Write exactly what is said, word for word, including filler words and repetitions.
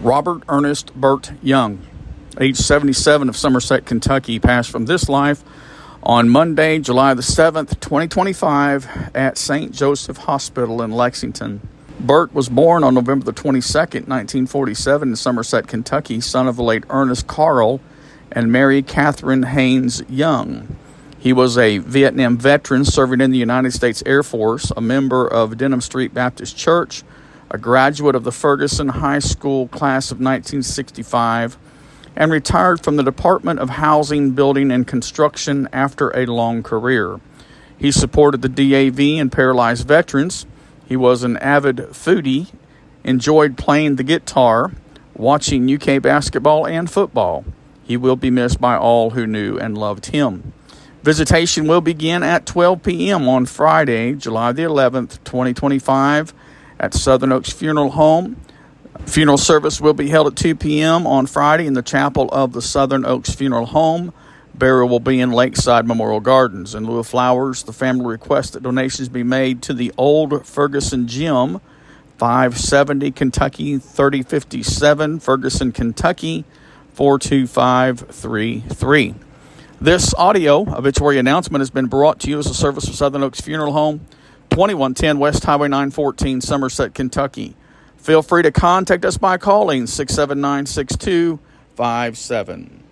Robert Ernest Burt Young, age seventy-seven, of Somerset, Kentucky, passed from this life on Monday, July the seventh, twenty twenty-five, at Saint Joseph Hospital in Lexington. Burt was born on November the twenty-second, nineteen forty-seven, in Somerset, Kentucky, son of the late Ernest Carl and Mary Catherine Haynes Young. He was a Vietnam veteran serving in the United States Air Force, a member of Denham Street Baptist Church, a graduate of the Ferguson High School class of nineteen sixty-five, and retired from the Department of Housing, Building, and Construction after a long career. He supported the D A V and paralyzed veterans. He was an avid foodie, enjoyed playing the guitar, watching U K basketball and football. He will be missed by all who knew and loved him. Visitation will begin at twelve p.m. on Friday, July the eleventh, twenty twenty-five, at Southern Oaks Funeral Home. Funeral service will be held at two p.m. on Friday in the chapel of the Southern Oaks Funeral Home. Burial will be in Lakeside Memorial Gardens. In lieu of flowers, the family requests that donations be made to the Old Ferguson Gym, five seventy Kentucky thirty fifty-seven, Ferguson, Kentucky, four two five three three. This audio obituary announcement has been brought to you as a service of Southern Oaks Funeral Home, twenty-one ten West Highway nine fourteen, Somerset, Kentucky. Feel free to contact us by calling six seven nine, six two five seven.